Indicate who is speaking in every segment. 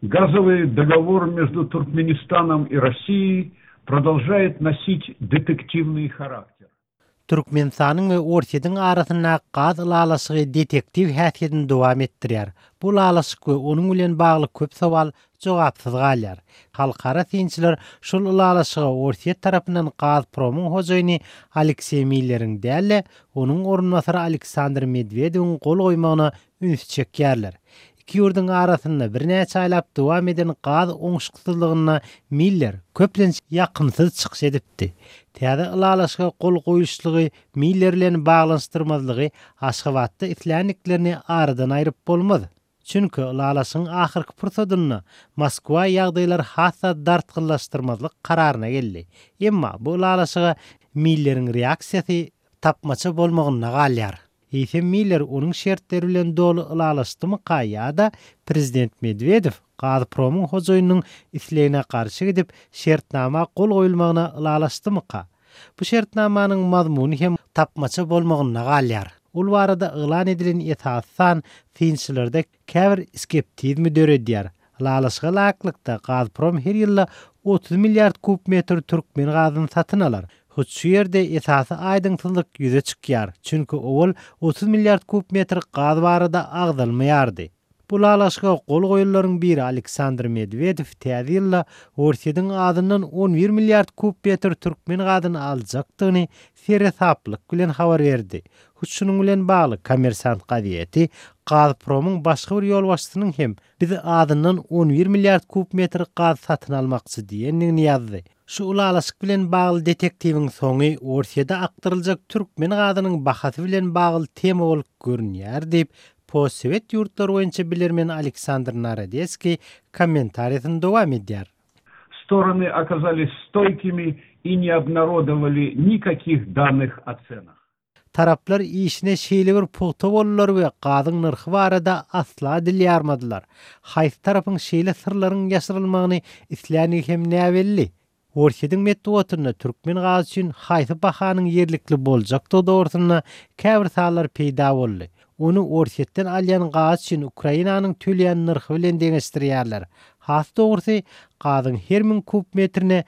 Speaker 1: Газовый договор между Туркменистаном и Россией продолжает носить детективный характер.
Speaker 2: Türkmenistan'ın we Orsya'nın arasynda gaz ulalaşygy detektiv häsiýetini dowam etdirýär. Bu ulalaşyk we onuň bilen bagly köp sowal jogapsyz galýar. Halkara synçylar şol ulalaşyga Orsya tarapyndan Gazpromyň hojaýyny Aleksey Miller'iň däle, onuň orunmasary Aleksandr Medvedewiň gol goýmagyna üns çekýärler. İki ýurduň arasynda bir näçe aýlap dowam eden gaz oňşyksyzlygyna Miller köplen ýakymsyz çykyş edipdi. Täze ulalaşyga gol goýuşlygy Miller bilen baglanşdyrmazlygy Aşgabatda isläniklerini aradan aýryp bolmady. Çünki ulalaşyň ahyrky pursadyna Moskwa ýagdaýlar hassa dartgyllaşdyrmazlyk kararyna geldi. Emma bu ulalaşyga Miller'iň reaksiýasy tapmaça bolmagyna galýar. Ise Miller onuň şertleri bilen dolu ulalaşdymy ýa-da Prezident Medvedew Gazpromyň hojaýynyň isleýine garşy gidip şertnama gol goýulmagyna ulalaşdymy? Bu şertnamanyň mazmuny hem tapmaça bolmagyna galýar. Ul barada elan edilen esasan synçylerde käbir skeptizmi döredýär. Ulalaşyga laklykda Gazprom her ýyl 30 milliard kubmetr türkmen gazyny satyn alar. Şu ýerde esasy aýdynsyzlyk ýüze çykýar. Çünki owul 30 milliard kubmetr gaz barada agdalmaýardy. Bu ulalaşyga gol goýanlaryň biri Aleksandr Medvedew täze ýyl Orsya'dyň adyndan 11 milliard kubmetr türkmen gazyny aljakdygyny serhesaplyk bilen habar berdi. Şunuň bilen bagly Kommersant gazieti Gazpromyň başga bir ýolbaşçysynyň hem biz adyndan 11 milliard kubmetr gaz satyn almakçy diýenini ýazdy. Şu ulalaşyk bilen bagly detektiwiň soňy Orsya'da aktaryljak türkmen gazynyň bahasy bilen bagly tema bolup görünýär diýip Postsovet ýurtlar boýunça bilermen Aleksandr Narodецкий комментариясyn dowam edýär.
Speaker 1: Стороны оказались стойкими и не обнародовали никаких данных о ценах.
Speaker 2: Taraplar işine şeýle bir pogta bollar we gazyň narxy barada asla dil ýarmadylar. Haýsy tarapyň şeýle sırlaryň ýaşyrylmagyny isläni hem näwelli. Orsya'dyň metduatyna türkmen gazy üçin haýsy bahanyň ýerlikli boljak dogrusyna käbir salar peýda boldy. Onu Orsya'dan alýan gaz üçin Ukrainanyň töleýän narxy bilen deňeşdirýärler. Has dogrusy gazyň her 1000 kubmetrine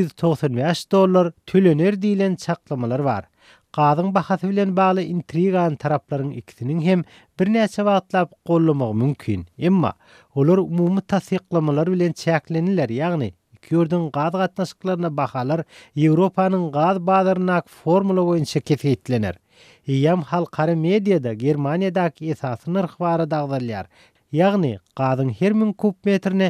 Speaker 2: $195 tölener diýilen çaklamalar bar. Gazyň bahasy bilen bagly intrigan taraplaryň ikisiniň hem bir näçe wagtlap gollamagy mümkin. Emma olar umumy tasdiklamalar bilen çäklenirler, ýagny iki ýurduň gaz gatnaşyklaryna bahalar Ýewropanyň gaz bazaryna formula boýunça kesitlener. Ýam halkara mediada Germaniýadaky esasy narx barada agdalýar. Ýagny gazyň her 1000 kubmetrine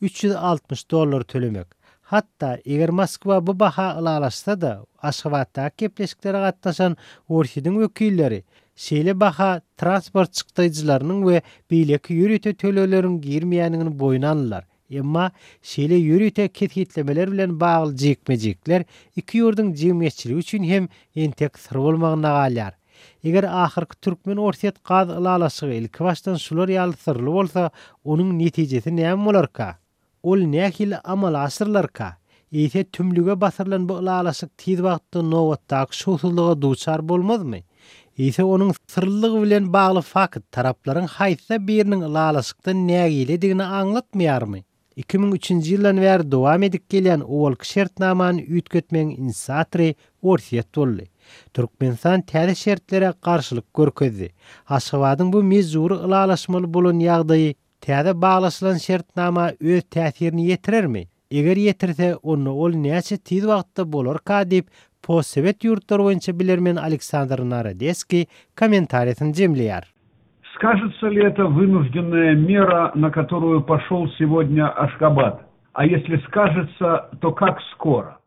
Speaker 2: $360 tölemek. Hatta eger Moskwa bu baha ulalaşsa da Aşgabatda kepleşiklere gatnaşan Orsya'dyň wekilleri şeýle baha transport çykdyjylarynyň we beýleki ýürüte töleleriniň girmeýänini boýuna alýar. Emma şeýle ýürüte kesitlemeler bilen bagly jekmejekler iki ýurduň jemgyýetçiligi üçin hem entek syr bolmagyna galýar. Eger ahyrky türkmen Orsyat gaz ulalaşygy ilki başdan şular ýaly syrly bolsa, onuň netijesi näme bolarka? Ol nähili amal asyrlarka? Ýa-da tümlüge basyrylan bu ulalaşyk tiz wagtda nowatdaky şuwsuzlyga duçar bolmazmy? Ýa-da onuň syrlylygy bilen bagly fakt taraplaryň haýsy biriniň ulalaşykda nägiledigini aňlatmaýarmy? 2003-nji ýyldan bäri dowam edip gelýän owalky şertnamany üýtgetmeň inisiatory Orsya boldy. Türkmenistan täze şertlere garşylyk görkezdi. Aşgabatyň bu mezuri ulalaşmaly bolan ýagdaýy täze baglaşylan şertnama öz täsirini ýetirermi? Eger ýetirse, onu ol näçe tiz wagtda bolarka diýip Postsovet ýurtlar boýunça bilermen Aleksandr Narodецкий комментариясын jemleýär.
Speaker 1: Скажется ли это вынужденная мера, на которую пошел сегодня Ашгабад? А если скажется, то как скоро?